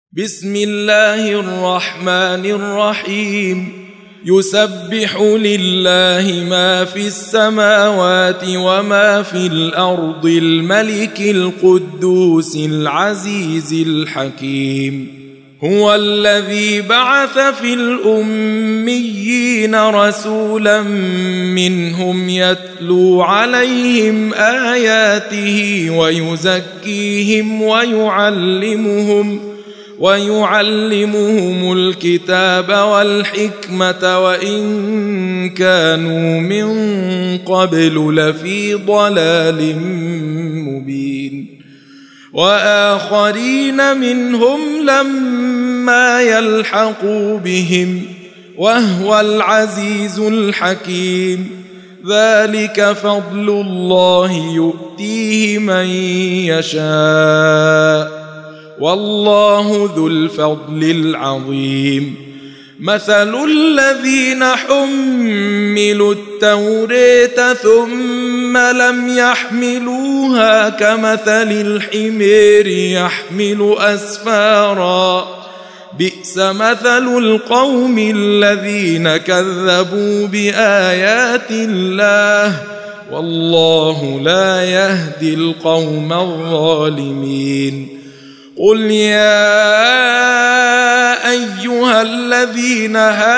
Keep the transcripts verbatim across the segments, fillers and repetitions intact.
بسم الله الرحمن الرحيم يسبح لله ما في السماوات وما في الأرض الملك القدوس العزيز الحكيم هو الذي بعث في الأميين رسولا منهم يتلو عليهم آياته ويزكيهم ويعلمهم ويعلمهم الكتاب والحكمة وإن كانوا من قبل لفي ضلال مبين وآخرين منهم لما يلحقوا بهم وهو العزيز الحكيم ذلك فضل الله يؤتيه من يشاء والله ذو الفضل العظيم مثل الذين حملوا التوراة ثم لم يحملوها كمثل الحمير يحمل أسفارا بئس مثل القوم الذين كذبوا بآيات الله والله لا يهدي القوم الظالمين قل يا أيها الذين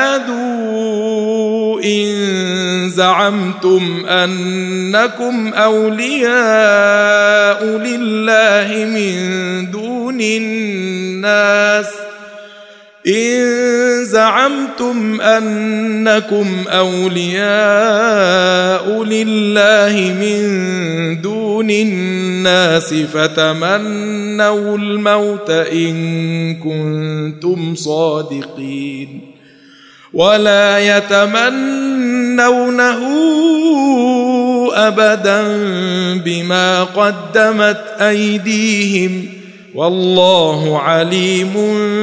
هادوا إن زعمتم أنكم أولياء لله من دون الناس إن زعمتم أنكم أولياء لله من دون الناس فتمنوا الموت إن كنتم صادقين ولا يتمنونه أبدا بما قدمت أيديهم والله عليم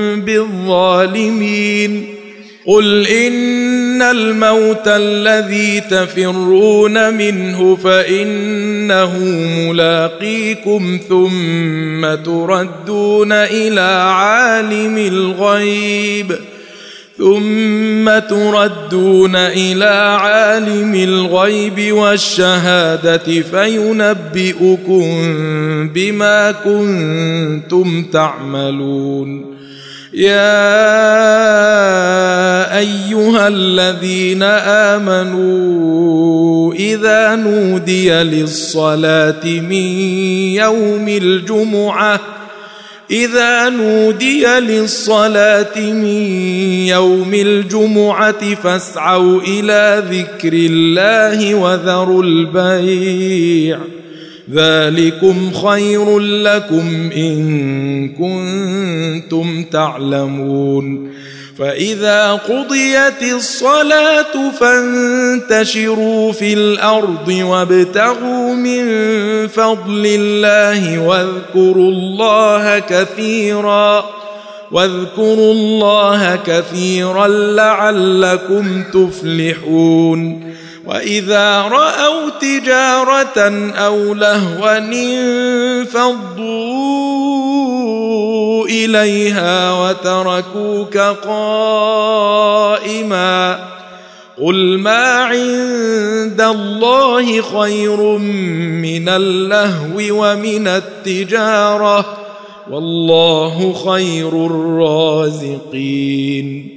بالظالمين قل إن الموت الذي تفرون منه فإنه ملاقيكم ثم تردون إلى عالم الغيب ثم تردون إلى عالم الغيب والشهادة فينبئكم بما كنتم تعملون يا أيها الذين آمنوا إذا نودي للصلاة من يوم الجمعة إذا نودي للصلاة من يوم الجمعة فاسعوا إلى ذكر الله وذروا البيع ذلكم خير لكم إن كنتم تعلمون فإذا قضيت الصلاة فانتشروا في الأرض وابتغوا من فضل الله واذكروا الله كثيرا واذكروا الله كثيرا لعلكم تفلحون وإذا رأوا تجارة أو لهوا انفضوا إليها وتركوك قائما قل ما عند الله خير من اللهو ومن التجارة والله خير الرازقين